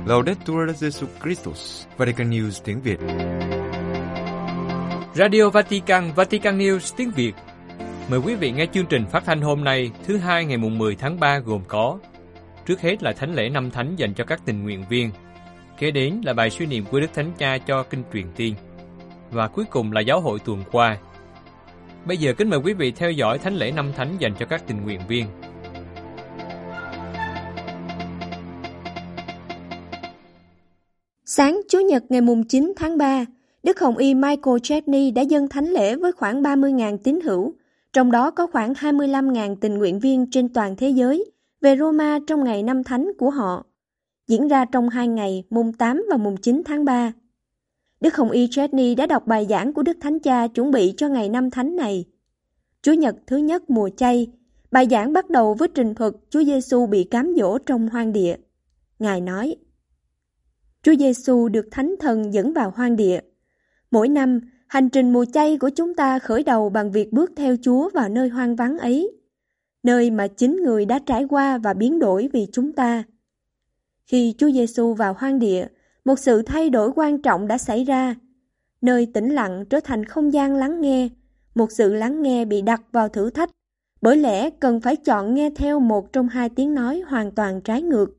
Laudetur Jesus Christus, Vatican News tiếng Việt. Radio Vatican, Vatican News tiếng Việt. Mời quý vị nghe chương trình phát thanh hôm nay, thứ Hai ngày 10 tháng 3 gồm có: trước hết là thánh lễ năm thánh dành cho các tình nguyện viên, kế đến là bài suy niệm của Đức Thánh Cha cho Kinh Truyền Tiên, và cuối cùng là giáo hội tuần qua. Bây giờ kính mời quý vị theo dõi thánh lễ năm thánh dành cho các tình nguyện viên. Sáng Chủ nhật ngày 9 tháng 3, Đức Hồng Y Michael Chetney đã dâng thánh lễ với khoảng 30.000 tín hữu, trong đó có khoảng 25.000 tình nguyện viên trên toàn thế giới, về Roma trong ngày năm thánh của họ, diễn ra trong 2 ngày, mùng 8 và mùng 9 tháng 3. Đức Hồng Y Chetney đã đọc bài giảng của Đức Thánh Cha chuẩn bị cho ngày năm thánh này. Chủ nhật thứ nhất mùa chay, bài giảng bắt đầu với trình thuật Chúa Giêsu bị cám dỗ trong hoang địa. Ngài nói: Chúa Giêsu được Thánh Thần dẫn vào hoang địa. Mỗi năm, hành trình mùa chay của chúng ta khởi đầu bằng việc bước theo Chúa vào nơi hoang vắng ấy, nơi mà chính Người đã trải qua và biến đổi vì chúng ta. Khi Chúa Giêsu vào hoang địa, một sự thay đổi quan trọng đã xảy ra. Nơi tĩnh lặng trở thành không gian lắng nghe, một sự lắng nghe bị đặt vào thử thách, bởi lẽ cần phải chọn nghe theo một trong hai tiếng nói hoàn toàn trái ngược.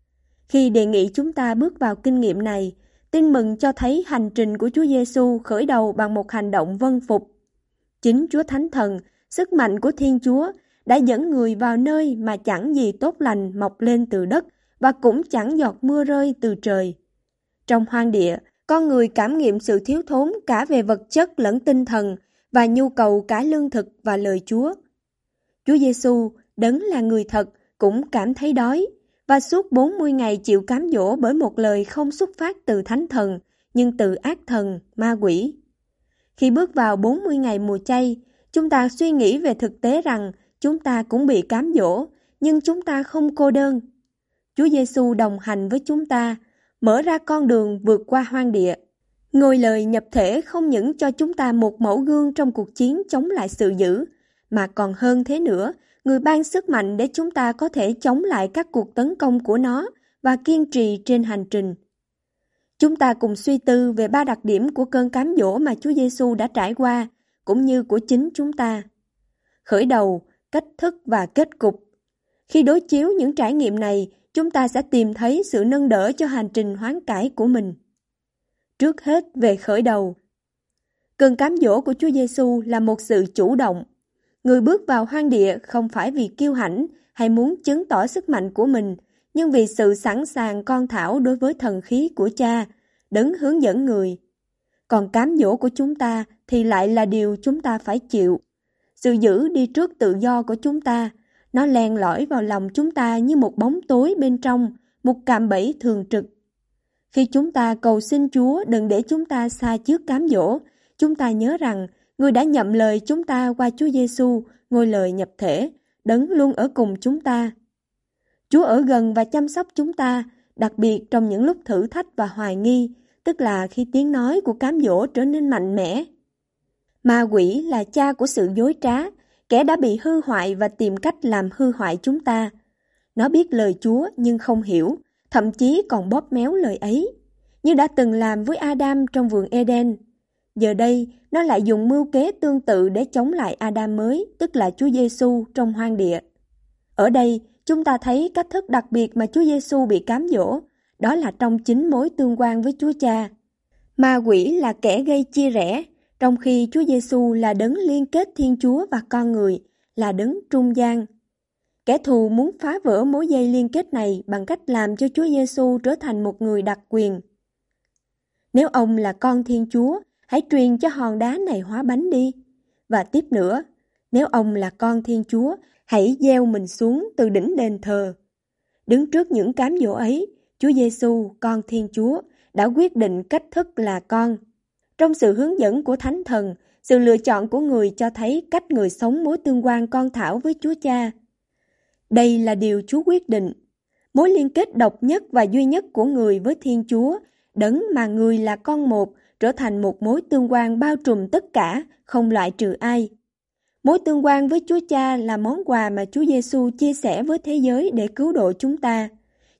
Khi đề nghị chúng ta bước vào kinh nghiệm này, Tin mừng cho thấy hành trình của Chúa Giêsu khởi đầu bằng một hành động vâng phục. Chính Chúa Thánh Thần, sức mạnh của Thiên Chúa, đã dẫn Người vào nơi mà chẳng gì tốt lành mọc lên từ đất và cũng chẳng giọt mưa rơi từ trời. Trong hoang địa, con người cảm nghiệm sự thiếu thốn cả về vật chất lẫn tinh thần và nhu cầu cả lương thực và lời Chúa. Chúa Giêsu, đấng là người thật, cũng cảm thấy đói, và suốt 40 ngày chịu cám dỗ bởi một lời không xuất phát từ Thánh Thần, nhưng từ ác thần, ma quỷ. Khi bước vào 40 ngày mùa chay, chúng ta suy nghĩ về thực tế rằng chúng ta cũng bị cám dỗ, nhưng chúng ta không cô đơn. Chúa Giêsu đồng hành với chúng ta, mở ra con đường vượt qua hoang địa. Ngôi lời nhập thể không những cho chúng ta một mẫu gương trong cuộc chiến chống lại sự dữ, mà còn hơn thế nữa, Người ban sức mạnh để chúng ta có thể chống lại các cuộc tấn công của nó và kiên trì trên hành trình. Chúng ta cùng suy tư về 3 đặc điểm của cơn cám dỗ mà Chúa Giêsu đã trải qua, cũng như của chính chúng ta. Khởi đầu, cách thức và kết cục. Khi đối chiếu những trải nghiệm này, chúng ta sẽ tìm thấy sự nâng đỡ cho hành trình hoán cải của mình. Trước hết về khởi đầu. Cơn cám dỗ của Chúa Giêsu là một sự chủ động. Người bước vào hoang địa không phải vì kiêu hãnh hay muốn chứng tỏ sức mạnh của mình, nhưng vì sự sẵn sàng con thảo đối với thần khí của Cha, đấng hướng dẫn người. Còn cám dỗ của chúng ta thì lại là điều chúng ta phải chịu. Sự dữ đi trước tự do của chúng ta, nó len lỏi vào lòng chúng ta như một bóng tối bên trong, một cạm bẫy thường trực. Khi chúng ta cầu xin Chúa đừng để chúng ta xa trước cám dỗ, chúng ta nhớ rằng Người đã nhậm lời chúng ta qua Chúa Giêsu, ngôi lời nhập thể, đấng luôn ở cùng chúng ta. Chúa ở gần và chăm sóc chúng ta, đặc biệt trong những lúc thử thách và hoài nghi, tức là khi tiếng nói của cám dỗ trở nên mạnh mẽ. Ma quỷ là cha của sự dối trá, kẻ đã bị hư hoại và tìm cách làm hư hoại chúng ta. Nó biết lời Chúa nhưng không hiểu, thậm chí còn bóp méo lời ấy, như đã từng làm với Adam trong vườn Eden. Giờ đây, nó lại dùng mưu kế tương tự để chống lại Adam mới, tức là Chúa Giêsu trong hoang địa. Ở đây, chúng ta thấy cách thức đặc biệt mà Chúa Giêsu bị cám dỗ, đó là trong chính mối tương quan với Chúa Cha. Ma quỷ là kẻ gây chia rẽ, trong khi Chúa Giêsu là đấng liên kết Thiên Chúa và con người, là đấng trung gian. Kẻ thù muốn phá vỡ mối dây liên kết này bằng cách làm cho Chúa Giêsu trở thành một người đặc quyền. Nếu ông là con Thiên Chúa, hãy truyền cho hòn đá này hóa bánh đi. Và tiếp nữa, nếu ông là con Thiên Chúa, hãy gieo mình xuống từ đỉnh đền thờ. Đứng trước những cám dỗ ấy, Chúa Giêsu, con Thiên Chúa, đã quyết định cách thức là con. Trong sự hướng dẫn của Thánh Thần, sự lựa chọn của người cho thấy cách người sống mối tương quan con thảo với Chúa Cha. Đây là điều Chúa quyết định. Mối liên kết độc nhất và duy nhất của người với Thiên Chúa, đấng mà người là con một, trở thành một mối tương quan bao trùm tất cả, không loại trừ ai. Mối tương quan với Chúa Cha là món quà mà Chúa Giêsu chia sẻ với thế giới để cứu độ chúng ta.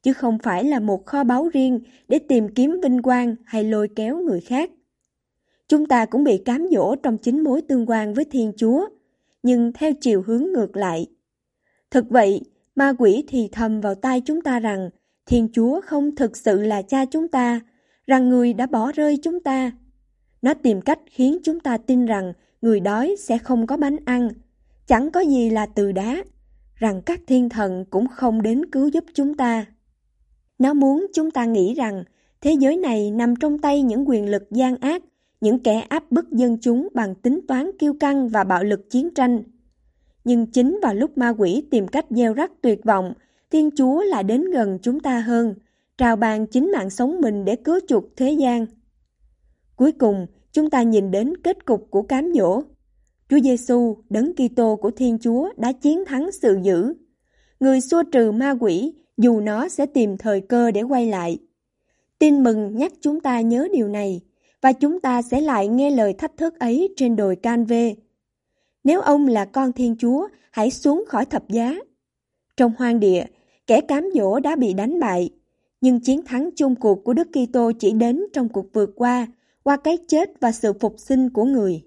chứ không phải là một kho báu riêng để tìm kiếm vinh quang hay lôi kéo người khác. Chúng ta cũng bị cám dỗ trong chính mối tương quan với Thiên Chúa, nhưng theo chiều hướng ngược lại. Thực vậy, ma quỷ thì thầm vào tai chúng ta rằng Thiên Chúa không thực sự là cha chúng ta, rằng người đã bỏ rơi chúng ta. Nó tìm cách khiến chúng ta tin rằng người đói sẽ không có bánh ăn, chẳng có gì là từ đá, rằng các thiên thần cũng không đến cứu giúp chúng ta. Nó muốn chúng ta nghĩ rằng thế giới này nằm trong tay những quyền lực gian ác, những kẻ áp bức dân chúng bằng tính toán kiêu căng và bạo lực chiến tranh. Nhưng chính vào lúc ma quỷ tìm cách gieo rắc tuyệt vọng, Thiên Chúa lại đến gần chúng ta hơn, trao ban chính mạng sống mình để cứu chuộc thế gian. Cuối cùng, chúng ta nhìn đến kết cục của cám dỗ. Chúa Giêsu, Đấng Kitô của Thiên Chúa đã chiến thắng sự dữ. Người xua trừ ma quỷ, dù nó sẽ tìm thời cơ để quay lại. Tin mừng nhắc chúng ta nhớ điều này, và chúng ta sẽ lại nghe lời thách thức ấy trên đồi Can-vê. Nếu ông là con Thiên Chúa, hãy xuống khỏi thập giá. Trong hoang địa, kẻ cám dỗ đã bị đánh bại, nhưng chiến thắng chung cuộc của Đức Kitô chỉ đến trong cuộc vượt qua cái chết và sự phục sinh của người.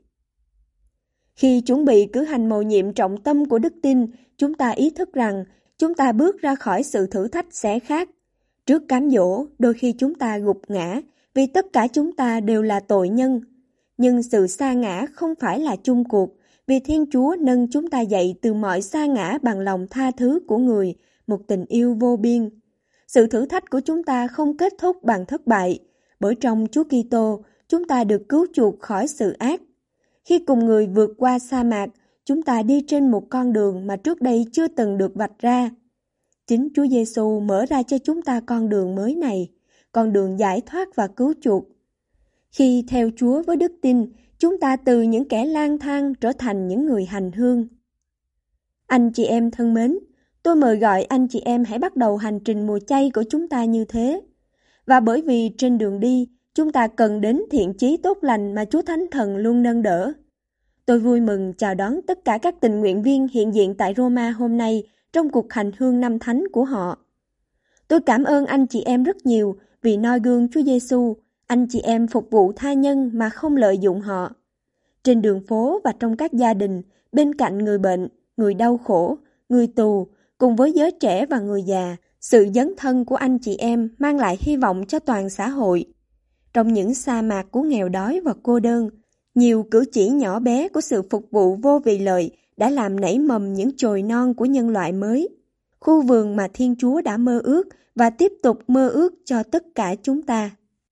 Khi chuẩn bị cử hành mầu nhiệm trọng tâm của đức tin, chúng ta ý thức rằng chúng ta bước ra khỏi sự thử thách sẽ khác. Trước cám dỗ, đôi khi chúng ta gục ngã vì tất cả chúng ta đều là tội nhân. Nhưng sự sa ngã không phải là chung cuộc, vì Thiên Chúa nâng chúng ta dậy từ mọi sa ngã bằng lòng tha thứ của người, một tình yêu vô biên. Sự thử thách của chúng ta không kết thúc bằng thất bại, bởi trong Chúa Kitô, chúng ta được cứu chuộc khỏi sự ác. Khi cùng người vượt qua sa mạc, chúng ta đi trên một con đường mà trước đây chưa từng được vạch ra. Chính Chúa Giêsu mở ra cho chúng ta con đường mới này, con đường giải thoát và cứu chuộc. Khi theo Chúa với đức tin, chúng ta từ những kẻ lang thang trở thành những người hành hương. Anh chị em thân mến, tôi mời gọi anh chị em hãy bắt đầu hành trình mùa chay của chúng ta như thế. Và bởi vì trên đường đi, chúng ta cần đến thiện chí tốt lành mà Chúa Thánh Thần luôn nâng đỡ. Tôi vui mừng chào đón tất cả các tình nguyện viên hiện diện tại Roma hôm nay trong cuộc hành hương năm thánh của họ. Tôi cảm ơn anh chị em rất nhiều vì noi gương Chúa Giêsu, anh chị em phục vụ tha nhân mà không lợi dụng họ. Trên đường phố và trong các gia đình, bên cạnh người bệnh, người đau khổ, người tù, cùng với giới trẻ và người già, sự dấn thân của anh chị em mang lại hy vọng cho toàn xã hội. Trong những sa mạc của nghèo đói và cô đơn, nhiều cử chỉ nhỏ bé của sự phục vụ vô vì lợi đã làm nảy mầm những chồi non của nhân loại mới. Khu vườn mà Thiên Chúa đã mơ ước và tiếp tục mơ ước cho tất cả chúng ta.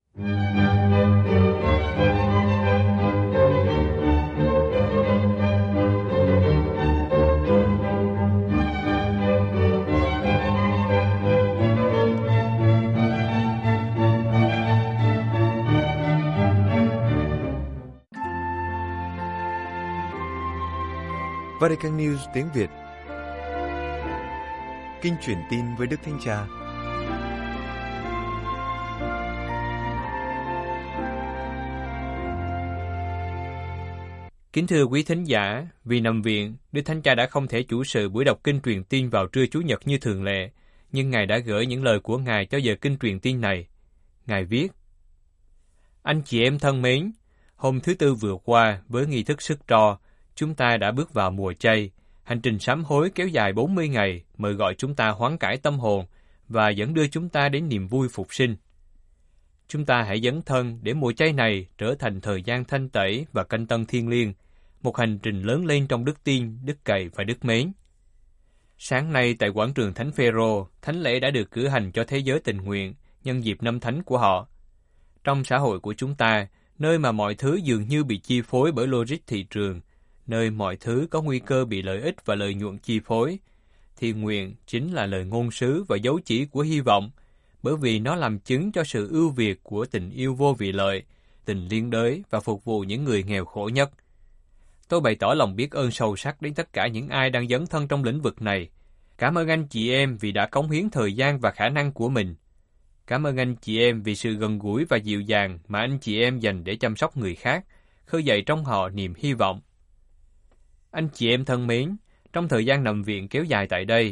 Vatican News tiếng Việt. Kinh truyền tin với Đức Thánh Cha. Kính thưa quý thính giả, vì nằm viện, Đức Thánh Cha đã không thể chủ sự buổi đọc kinh truyền tin vào trưa Chủ nhật như thường lệ, nhưng Ngài đã gửi những lời của Ngài cho giờ kinh truyền tin này. Ngài viết: Anh chị em thân mến, hôm thứ Tư vừa qua, với nghi thức sức tro, chúng ta đã bước vào mùa chay. Hành trình sám hối kéo dài 40 ngày, mời gọi chúng ta hoán cải tâm hồn và dẫn đưa chúng ta đến niềm vui phục sinh. Chúng ta hãy dấn thân để mùa chay này trở thành thời gian thanh tẩy và canh tân thiêng liêng, một hành trình lớn lên trong đức tin, đức cậy và đức mến. Sáng nay tại quảng trường Thánh Phêrô, thánh lễ đã được cử hành cho thế giới tình nguyện nhân dịp năm thánh của họ. Trong xã hội của chúng ta, nơi mà mọi thứ dường như bị chi phối bởi logic thị trường, nơi mọi thứ có nguy cơ bị lợi ích và lợi nhuận chi phối, thì nguyện chính là lời ngôn sứ và dấu chỉ của hy vọng, bởi vì nó làm chứng cho sự ưu việt của tình yêu vô vị lợi, tình liên đới và phục vụ những người nghèo khổ nhất. Tôi bày tỏ lòng biết ơn sâu sắc đến tất cả những ai đang dấn thân trong lĩnh vực này. Cảm ơn anh chị em vì đã cống hiến thời gian và khả năng của mình. Cảm ơn anh chị em vì sự gần gũi và dịu dàng mà anh chị em dành để chăm sóc người khác, khơi dậy trong họ niềm hy vọng. Anh chị em thân mến, trong thời gian nằm viện kéo dài tại đây,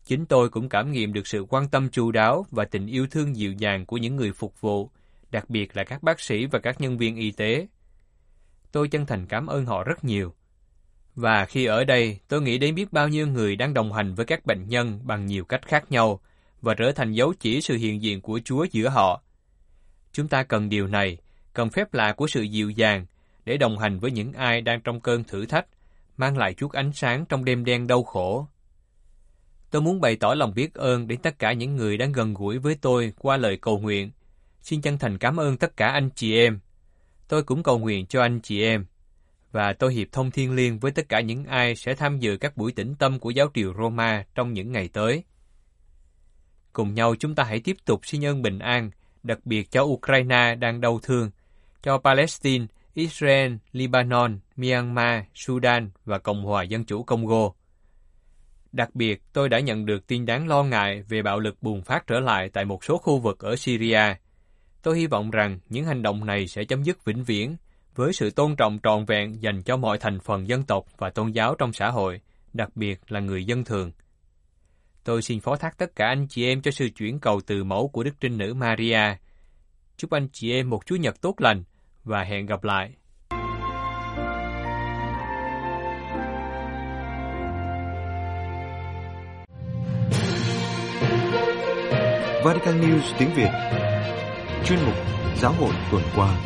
Chính tôi cũng cảm nghiệm được sự quan tâm chu đáo và tình yêu thương dịu dàng của những người phục vụ, đặc biệt là các bác sĩ và các nhân viên y tế. Tôi chân thành cảm ơn họ rất nhiều. Và khi ở đây, tôi nghĩ đến biết bao nhiêu người đang đồng hành với các bệnh nhân bằng nhiều cách khác nhau và trở thành dấu chỉ sự hiện diện của Chúa giữa họ. Chúng ta cần điều này, cần phép lạ của sự dịu dàng để đồng hành với những ai đang trong cơn thử thách, mang lại chút ánh sáng trong đêm đen đau khổ. Tôi muốn bày tỏ lòng biết ơn đến tất cả những người đang gần gũi với tôi qua lời cầu nguyện. Xin chân thành cảm ơn tất cả anh chị em. Tôi cũng cầu nguyện cho anh chị em. Và tôi hiệp thông thiêng liêng với tất cả những ai sẽ tham dự các buổi tĩnh tâm của giáo triều Roma trong những ngày tới. Cùng nhau chúng ta hãy tiếp tục xin ơn bình an, đặc biệt cho Ukraine đang đau thương, cho Palestine, Israel, Lebanon, Myanmar, Sudan và Cộng hòa Dân chủ Congo. Đặc biệt, tôi đã nhận được tin đáng lo ngại về bạo lực bùng phát trở lại tại một số khu vực ở Syria. Tôi hy vọng rằng những hành động này sẽ chấm dứt vĩnh viễn, với sự tôn trọng trọn vẹn dành cho mọi thành phần dân tộc và tôn giáo trong xã hội, đặc biệt là người dân thường. Tôi xin phó thác tất cả anh chị em cho sự chuyển cầu từ mẫu của Đức Trinh Nữ Maria. Chúc anh chị em một Chủ nhật tốt lành và hẹn gặp lại. Vatican News tiếng Việt. Chuyên mục Giáo hội tuần qua.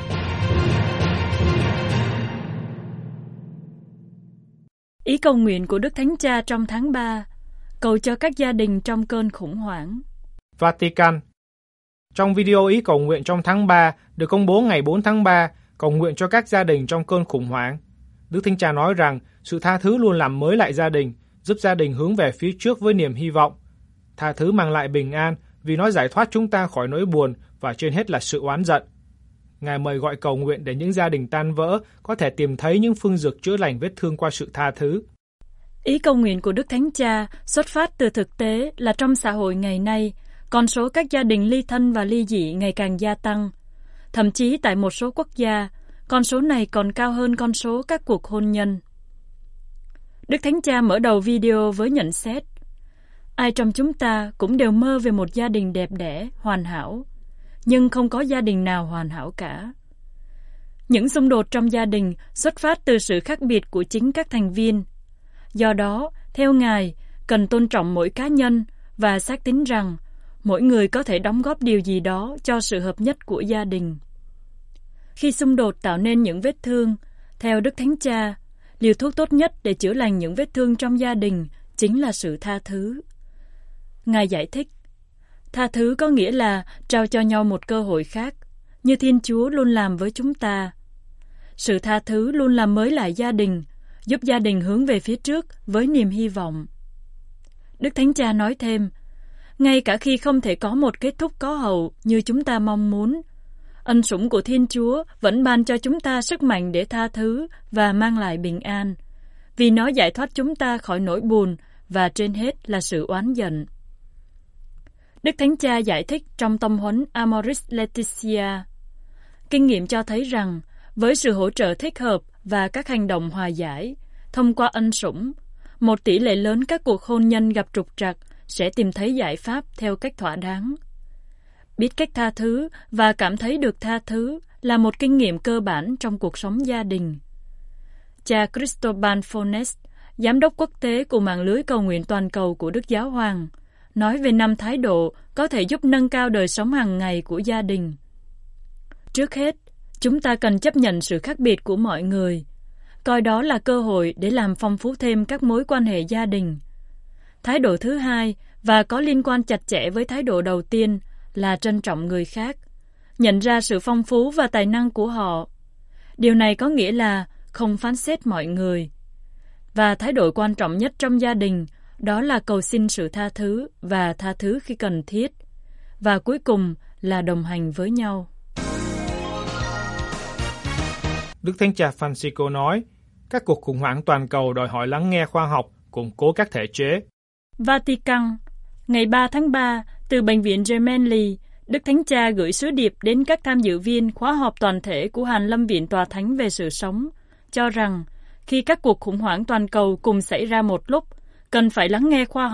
Ý cầu nguyện của Đức Thánh Cha trong tháng 3, cầu cho các gia đình trong cơn khủng hoảng. Vatican. Trong video ý cầu nguyện trong tháng 3 được công bố ngày 4 tháng 3, cầu nguyện cho các gia đình trong cơn khủng hoảng, Đức Thánh Cha nói rằng sự tha thứ luôn làm mới lại gia đình, giúp gia đình hướng về phía trước với niềm hy vọng. Tha thứ mang lại bình an vì nó giải thoát chúng ta khỏi nỗi buồn và trên hết là sự oán giận. Ngài mời gọi cầu nguyện để những gia đình tan vỡ có thể tìm thấy những phương dược chữa lành vết thương qua sự tha thứ. Ý cầu nguyện của Đức Thánh Cha xuất phát từ thực tế là trong xã hội ngày nay, con số các gia đình ly thân và ly dị ngày càng gia tăng. Thậm chí tại một số quốc gia, con số này còn cao hơn con số các cuộc hôn nhân. Đức Thánh Cha mở đầu video với nhận xét: ai trong chúng ta cũng đều mơ về một gia đình đẹp đẽ, hoàn hảo, nhưng không có gia đình nào hoàn hảo cả. Những xung đột trong gia đình xuất phát từ sự khác biệt của chính các thành viên. Do đó, theo Ngài, cần tôn trọng mỗi cá nhân và xác tín rằng mỗi người có thể đóng góp điều gì đó cho sự hợp nhất của gia đình. Khi xung đột tạo nên những vết thương, theo Đức Thánh Cha, liều thuốc tốt nhất để chữa lành những vết thương trong gia đình chính là sự tha thứ. Ngài giải thích, tha thứ có nghĩa là trao cho nhau một cơ hội khác, như Thiên Chúa luôn làm với chúng ta. Sự tha thứ luôn làm mới lại gia đình, giúp gia đình hướng về phía trước với niềm hy vọng. Đức Thánh Cha nói thêm, ngay cả khi không thể có một kết thúc có hậu như chúng ta mong muốn, ân sủng của Thiên Chúa vẫn ban cho chúng ta sức mạnh để tha thứ và mang lại bình an, vì nó giải thoát chúng ta khỏi nỗi buồn và trên hết là sự oán giận. Đức Thánh Cha giải thích trong tông huấn Amoris Laetitia, kinh nghiệm cho thấy rằng với sự hỗ trợ thích hợp và các hành động hòa giải, thông qua ân sủng, một tỷ lệ lớn các cuộc hôn nhân gặp trục trặc sẽ tìm thấy giải pháp theo cách thỏa đáng. Biết cách tha thứ và cảm thấy được tha thứ là một kinh nghiệm cơ bản trong cuộc sống gia đình. Cha Cristobal Fornes, giám đốc quốc tế của mạng lưới cầu nguyện toàn cầu của Đức Giáo Hoàng, nói về 5 thái độ có thể giúp nâng cao đời sống hàng ngày của gia đình. Trước hết, chúng ta cần chấp nhận sự khác biệt của mọi người, coi đó là cơ hội để làm phong phú thêm các mối quan hệ gia đình. Thái độ thứ hai, và có liên quan chặt chẽ với thái độ đầu tiên, là trân trọng người khác, nhận ra sự phong phú và tài năng của họ. Điều này có nghĩa là không phán xét mọi người. Và thái độ quan trọng nhất trong gia đình, đó là cầu xin sự tha thứ và tha thứ khi cần thiết. Và cuối cùng là đồng hành với nhau. Đức Thánh Cha Francisco nói, các cuộc khủng hoảng toàn cầu đòi hỏi lắng nghe khoa học, củng cố các thể chế. Vatican, ngày 3 tháng 3, từ Bệnh viện Gemelli, Đức Thánh Cha gửi sứ điệp đến các tham dự viên khóa họp toàn thể của Hàn Lâm Viện Tòa Thánh về sự sống, cho rằng khi các cuộc khủng hoảng toàn cầu cùng xảy ra một lúc, cần phải lắng nghe khoa học,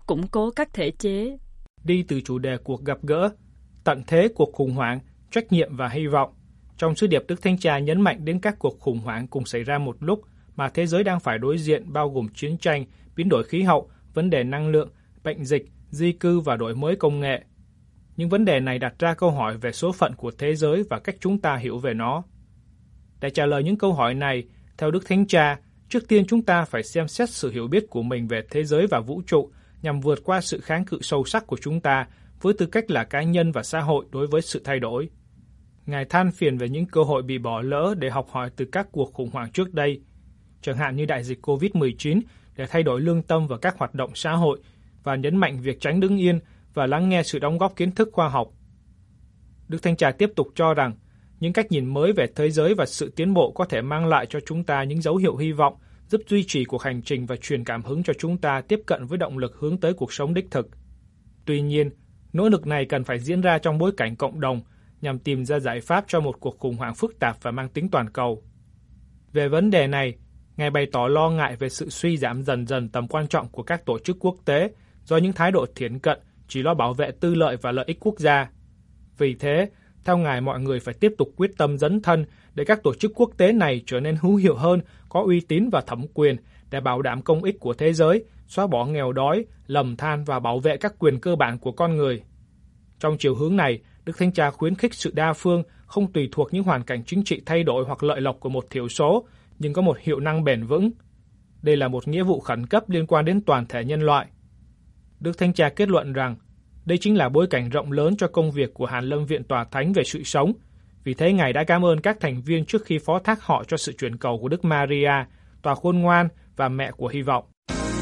củng cố các thể chế. Đi từ chủ đề cuộc gặp gỡ, tận thế cuộc khủng hoảng, trách nhiệm và hy vọng. Trong sứ điệp, Đức Thánh Cha nhấn mạnh đến các cuộc khủng hoảng cùng xảy ra một lúc mà thế giới đang phải đối diện, bao gồm chiến tranh, biến đổi khí hậu, vấn đề năng lượng, bệnh dịch, di cư và đổi mới công nghệ. Những vấn đề này đặt ra câu hỏi về số phận của thế giới và cách chúng ta hiểu về nó. Để trả lời những câu hỏi này, theo Đức Thánh Cha, trước tiên chúng ta phải xem xét sự hiểu biết của mình về thế giới và vũ trụ nhằm vượt qua sự kháng cự sâu sắc của chúng ta với tư cách là cá nhân và xã hội đối với sự thay đổi. Ngài than phiền về những cơ hội bị bỏ lỡ để học hỏi từ các cuộc khủng hoảng trước đây, chẳng hạn như đại dịch COVID-19 để thay đổi lương tâm và các hoạt động xã hội và nhấn mạnh việc tránh đứng yên và lắng nghe sự đóng góp kiến thức khoa học. Đức Thánh Cha tiếp tục cho rằng những cách nhìn mới về thế giới và sự tiến bộ có thể mang lại cho chúng ta những dấu hiệu hy vọng, giúp duy trì cuộc hành trình và truyền cảm hứng cho chúng ta tiếp cận với động lực hướng tới cuộc sống đích thực. Tuy nhiên, nỗ lực này cần phải diễn ra trong bối cảnh cộng đồng nhằm tìm ra giải pháp cho một cuộc khủng hoảng phức tạp và mang tính toàn cầu. Về vấn đề này, Ngài bày tỏ lo ngại về sự suy giảm dần dần tầm quan trọng của các tổ chức quốc tế do những thái độ thiển cận chỉ lo bảo vệ tư lợi và lợi ích quốc gia. Vì thế, theo Ngài, mọi người phải tiếp tục quyết tâm dấn thân để các tổ chức quốc tế này trở nên hữu hiệu hơn, có uy tín và thẩm quyền để bảo đảm công ích của thế giới, xóa bỏ nghèo đói, lầm than và bảo vệ các quyền cơ bản của con người. Trong chiều hướng này, Đức Thánh Cha khuyến khích sự đa phương, không tùy thuộc những hoàn cảnh chính trị thay đổi hoặc lợi lộc của một thiểu số, nhưng có một hiệu năng bền vững. Đây là một nghĩa vụ khẩn cấp liên quan đến toàn thể nhân loại. Đức Thánh Cha kết luận rằng, đây chính là bối cảnh rộng lớn cho công việc của Hàn Lâm Viện Tòa Thánh về sự sống. Vì thế, Ngài đã cảm ơn các thành viên trước khi phó thác họ cho sự chuyển cầu của Đức Maria, Tòa Khôn Ngoan và Mẹ của Hy vọng.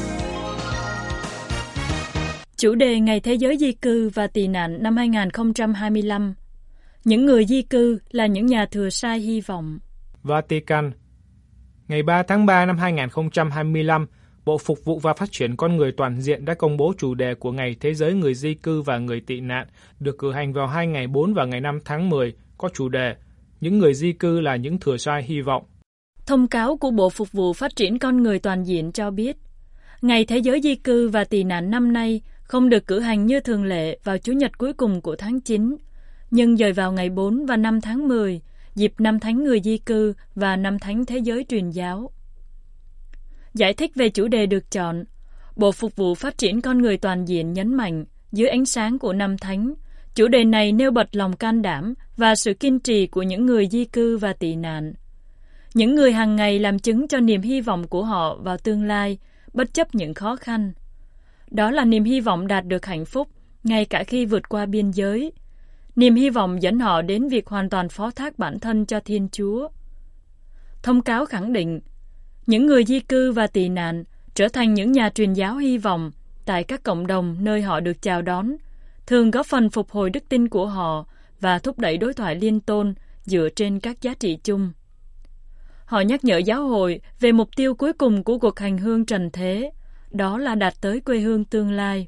Chủ đề Ngày Thế giới di cư và tị nạn năm 2025. Những người di cư là những nhà thừa sai hy vọng. Vatican. Ngày 3 tháng 3 năm 2025, Bộ Phục vụ và Phát triển Con Người Toàn diện đã công bố chủ đề của Ngày Thế giới người di cư và người tị nạn, được cử hành vào hai ngày 4 và ngày 5 tháng 10, có chủ đề Những người di cư là những thừa sai hy vọng. Thông cáo của Bộ Phục vụ Phát triển Con Người Toàn diện cho biết, Ngày Thế giới di cư và tị nạn năm nay không được cử hành như thường lệ vào Chủ nhật cuối cùng của tháng 9, nhưng dời vào ngày 4 và 5 tháng 10, dịp Năm Thánh Người Di cư và Năm Thánh Thế giới Truyền giáo. Giải thích về chủ đề được chọn, Bộ Phục vụ Phát triển Con Người Toàn diện nhấn mạnh, dưới ánh sáng của Năm Thánh, chủ đề này nêu bật lòng can đảm và sự kiên trì của những người di cư và tị nạn. Những người hàng ngày làm chứng cho niềm hy vọng của họ vào tương lai, bất chấp những khó khăn. Đó là niềm hy vọng đạt được hạnh phúc, ngay cả khi vượt qua biên giới. Niềm hy vọng dẫn họ đến việc hoàn toàn phó thác bản thân cho Thiên Chúa. Thông cáo khẳng định, những người di cư và tị nạn trở thành những nhà truyền giáo hy vọng tại các cộng đồng nơi họ được chào đón, thường góp phần phục hồi đức tin của họ và thúc đẩy đối thoại liên tôn dựa trên các giá trị chung. Họ nhắc nhở giáo hội về mục tiêu cuối cùng của cuộc hành hương trần thế, đó là đạt tới quê hương tương lai.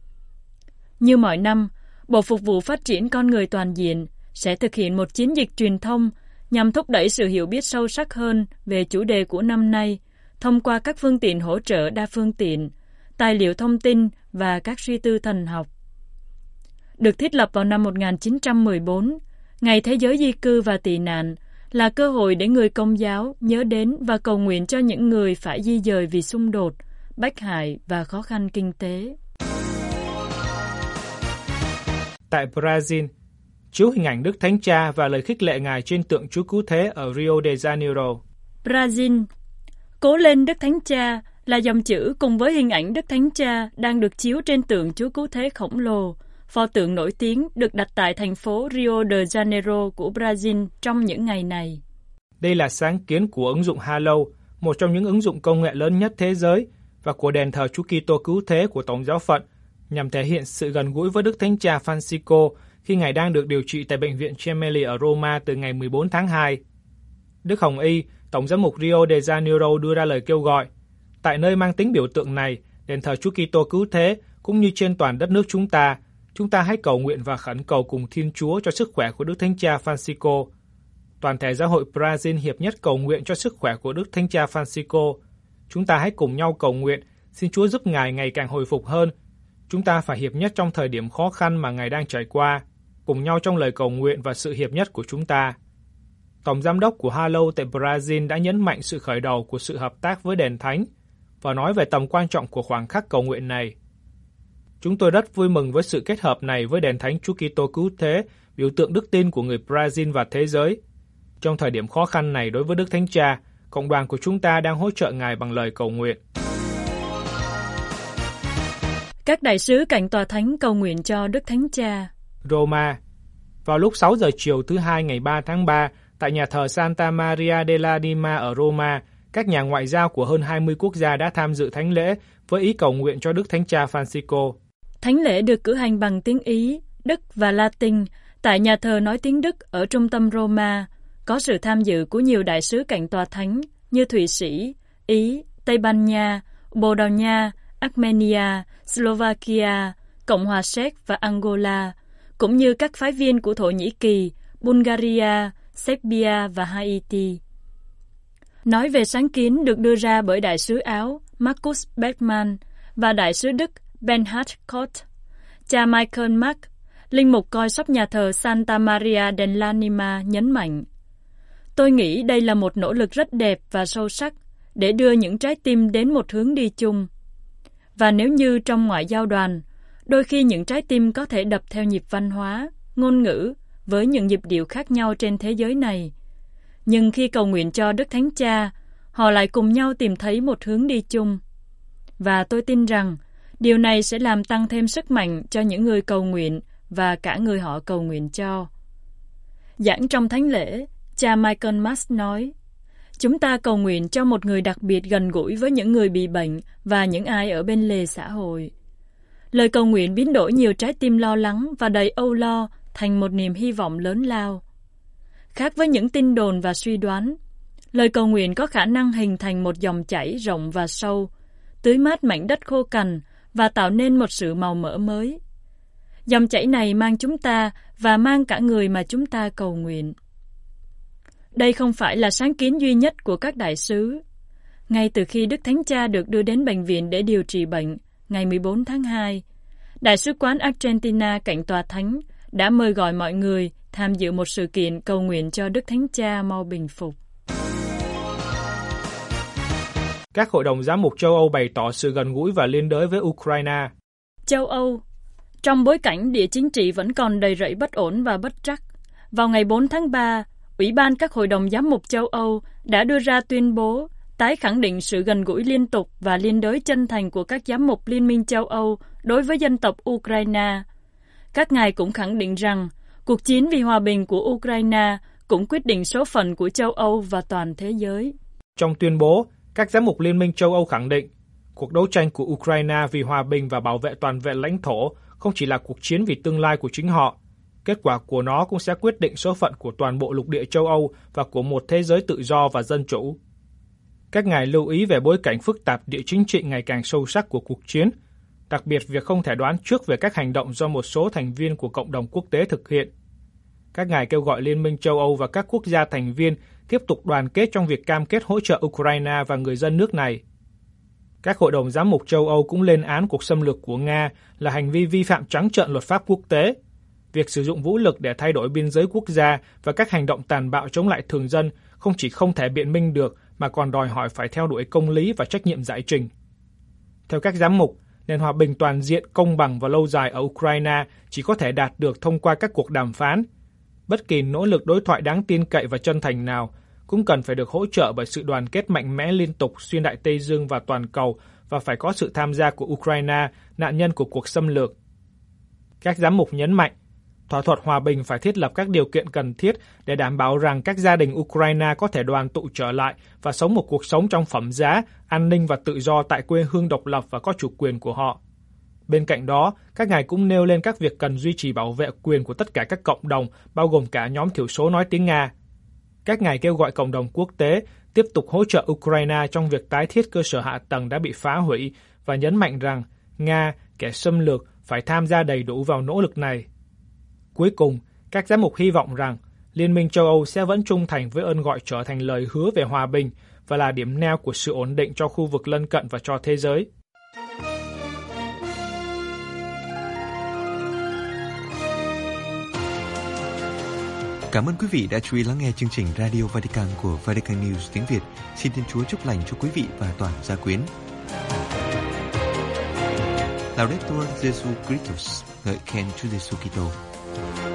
Như mọi năm, Bộ Phục vụ Phát triển Con Người Toàn diện sẽ thực hiện một chiến dịch truyền thông nhằm thúc đẩy sự hiểu biết sâu sắc hơn về chủ đề của năm nay thông qua các phương tiện hỗ trợ đa phương tiện, tài liệu thông tin và các suy tư thần học. Được thiết lập vào năm 1914, Ngày Thế giới di cư và tị nạn là cơ hội để người Công giáo nhớ đến và cầu nguyện cho những người phải di dời vì xung đột, bách hại và khó khăn kinh tế. Tại Brazil, chiếu hình ảnh Đức Thánh Cha và lời khích lệ Ngài trên tượng Chúa Cứu Thế ở Rio de Janeiro. Brazil, Cố lên Đức Thánh Cha là dòng chữ cùng với hình ảnh Đức Thánh Cha đang được chiếu trên tượng Chúa Cứu Thế khổng lồ, pho tượng nổi tiếng được đặt tại thành phố Rio de Janeiro của Brazil trong những ngày này. Đây là sáng kiến của ứng dụng Halo, một trong những ứng dụng công nghệ lớn nhất thế giới, và của đền thờ Chúa Kitô Cứu Thế của Tổng giáo phận, nhằm thể hiện sự gần gũi với Đức Thánh Cha Francisco khi Ngài đang được điều trị tại Bệnh viện Gemelli ở Roma từ ngày 14 tháng 2. Đức Hồng Y, Tổng giám mục Rio de Janeiro đưa ra lời kêu gọi, tại nơi mang tính biểu tượng này, đền thờ Chúa Kitô Cứu Thế, cũng như trên toàn đất nước chúng ta hãy cầu nguyện và khẩn cầu cùng Thiên Chúa cho sức khỏe của Đức Thánh Cha Francisco. Toàn thể giáo hội Brazil hiệp nhất cầu nguyện cho sức khỏe của Đức Thánh Cha Francisco. Chúng ta hãy cùng nhau cầu nguyện, xin Chúa giúp Ngài ngày càng hồi phục hơn. Chúng ta phải hiệp nhất trong thời điểm khó khăn mà Ngài đang trải qua, cùng nhau trong lời cầu nguyện và sự hiệp nhất của chúng ta. Tổng giám đốc của Halo tại Brazil đã nhấn mạnh sự khởi đầu của sự hợp tác với Đền Thánh và nói về tầm quan trọng của khoảnh khắc cầu nguyện này. Chúng tôi rất vui mừng với sự kết hợp này với Đền Thánh Chúa Kitô Cứu Thế, biểu tượng đức tin của người Brazil và thế giới. Trong thời điểm khó khăn này đối với Đức Thánh Cha, cộng đoàn của chúng ta đang hỗ trợ Ngài bằng lời cầu nguyện. Các đại sứ cạnh tòa thánh cầu nguyện cho Đức Thánh Cha. Roma. Vào lúc 6 giờ chiều thứ Hai ngày 3 tháng 3, tại nhà thờ Santa Maria dell'Anima ở Roma, các nhà ngoại giao của hơn 20 quốc gia đã tham dự thánh lễ với ý cầu nguyện cho Đức Thánh Cha Francisco. Thánh lễ được cử hành bằng tiếng Ý, Đức và Latin tại nhà thờ nói tiếng Đức ở trung tâm Roma, có sự tham dự của nhiều đại sứ cạnh tòa thánh như Thụy Sĩ, Ý, Tây Ban Nha, Bồ Đào Nha, Armenia, Slovakia, Cộng hòa Séc và Angola, cũng như các phái viên của Thổ Nhĩ Kỳ, Bulgaria, Serbia và Haiti. Nói về sáng kiến được đưa ra bởi đại sứ Áo Markus Beckmann và đại sứ Đức Bernhard Koch, cha Michael Mark, linh mục coi sóc nhà thờ Santa Maria dell'Anima nhấn mạnh: "Tôi nghĩ đây là một nỗ lực rất đẹp và sâu sắc để đưa những trái tim đến một hướng đi chung. Và nếu như trong ngoại giao đoàn, đôi khi những trái tim có thể đập theo nhịp văn hóa, ngôn ngữ với những nhịp điệu khác nhau trên thế giới này, nhưng khi cầu nguyện cho Đức Thánh Cha, họ lại cùng nhau tìm thấy một hướng đi chung. Và tôi tin rằng điều này sẽ làm tăng thêm sức mạnh cho những người cầu nguyện và cả người họ cầu nguyện cho." Giảng trong thánh lễ, cha Michael Mas nói: "Chúng ta cầu nguyện cho một người đặc biệt gần gũi với những người bị bệnh và những ai ở bên lề xã hội. Lời cầu nguyện biến đổi nhiều trái tim lo lắng và đầy âu lo thành một niềm hy vọng lớn lao. Khác với những tin đồn và suy đoán, lời cầu nguyện có khả năng hình thành một dòng chảy rộng và sâu, tưới mát mảnh đất khô cằn và tạo nên một sự màu mỡ mới. Dòng chảy này mang chúng ta và mang cả người mà chúng ta cầu nguyện." Đây không phải là sáng kiến duy nhất của các đại sứ. Ngay từ khi Đức Thánh Cha được đưa đến bệnh viện để điều trị bệnh, ngày 14 tháng 2, Đại sứ quán Argentina cạnh tòa thánh đã mời gọi mọi người tham dự một sự kiện cầu nguyện cho Đức Thánh Cha mau bình phục. Các hội đồng giám mục châu Âu bày tỏ sự gần gũi và liên đới với Ukraine. Châu Âu. Trong bối cảnh địa chính trị vẫn còn đầy rẫy bất ổn và bất trắc, vào ngày 4 tháng 3, Ủy ban các hội đồng giám mục châu Âu đã đưa ra tuyên bố tái khẳng định sự gần gũi liên tục và liên đới chân thành của các giám mục Liên minh châu Âu đối với dân tộc Ukraine. Các ngài cũng khẳng định rằng cuộc chiến vì hòa bình của Ukraine cũng quyết định số phận của châu Âu và toàn thế giới. Trong tuyên bố, các giám mục Liên minh châu Âu khẳng định cuộc đấu tranh của Ukraine vì hòa bình và bảo vệ toàn vẹn lãnh thổ không chỉ là cuộc chiến vì tương lai của chính họ. Kết quả của nó cũng sẽ quyết định số phận của toàn bộ lục địa châu Âu và của một thế giới tự do và dân chủ. Các ngài lưu ý về bối cảnh phức tạp địa chính trị ngày càng sâu sắc của cuộc chiến, đặc biệt việc không thể đoán trước về các hành động do một số thành viên của cộng đồng quốc tế thực hiện. Các ngài kêu gọi Liên minh châu Âu và các quốc gia thành viên tiếp tục đoàn kết trong việc cam kết hỗ trợ Ukraine và người dân nước này. Các hội đồng giám mục châu Âu cũng lên án cuộc xâm lược của Nga là hành vi vi phạm trắng trợn luật pháp quốc tế. Việc sử dụng vũ lực để thay đổi biên giới quốc gia và các hành động tàn bạo chống lại thường dân không chỉ không thể biện minh được mà còn đòi hỏi phải theo đuổi công lý và trách nhiệm giải trình. Theo các giám mục, nền hòa bình toàn diện, công bằng và lâu dài ở Ukraine chỉ có thể đạt được thông qua các cuộc đàm phán. Bất kỳ nỗ lực đối thoại đáng tin cậy và chân thành nào cũng cần phải được hỗ trợ bởi sự đoàn kết mạnh mẽ liên tục xuyên Đại Tây Dương và toàn cầu và phải có sự tham gia của Ukraine, nạn nhân của cuộc xâm lược. Các giám mục nhấn mạnh, thỏa thuận hòa bình phải thiết lập các điều kiện cần thiết để đảm bảo rằng các gia đình Ukraine có thể đoàn tụ trở lại và sống một cuộc sống trong phẩm giá, an ninh và tự do tại quê hương độc lập và có chủ quyền của họ. Bên cạnh đó, các ngài cũng nêu lên các việc cần duy trì bảo vệ quyền của tất cả các cộng đồng, bao gồm cả nhóm thiểu số nói tiếng Nga. Các ngài kêu gọi cộng đồng quốc tế tiếp tục hỗ trợ Ukraine trong việc tái thiết cơ sở hạ tầng đã bị phá hủy và nhấn mạnh rằng Nga, kẻ xâm lược, phải tham gia đầy đủ vào nỗ lực này. Cuối cùng, các giám mục hy vọng rằng Liên minh châu Âu sẽ vẫn trung thành với ơn gọi trở thành lời hứa về hòa bình và là điểm neo của sự ổn định cho khu vực lân cận và cho thế giới. Cảm ơn quý vị đã chú ý lắng nghe chương trình Radio Vatican của Vatican News tiếng Việt. Xin Thiên Chúa chúc lành cho quý vị và toàn gia quyến. Laudetur Jesu Christus, ngợi khen Chúa Giêsu Kitô.